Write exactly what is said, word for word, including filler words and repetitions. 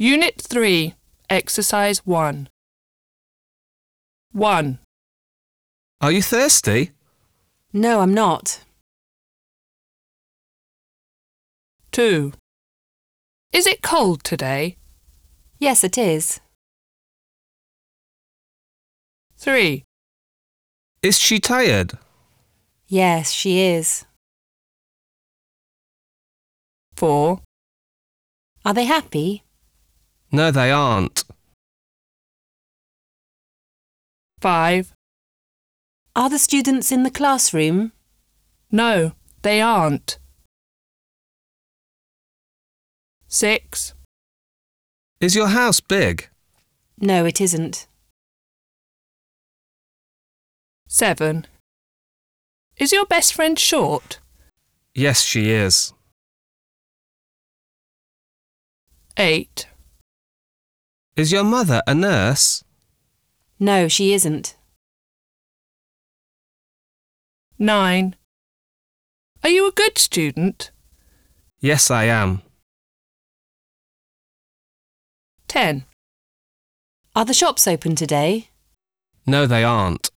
Unit three, Exercise one. one. Are you thirsty? No, I'm not. two. Is it cold today? Yes, it is. three. Is she tired? Yes, she is. four. Are they happy? No, they aren't. five. Are the students in the classroom? No, they aren't. six. Is your house big? No, it isn't. seven. Is your best friend short? Yes, she is. eight. Is your mother a nurse? No, she isn't. nine. Are you a good student? Yes, I am. ten. Are the shops open today? No, they aren't.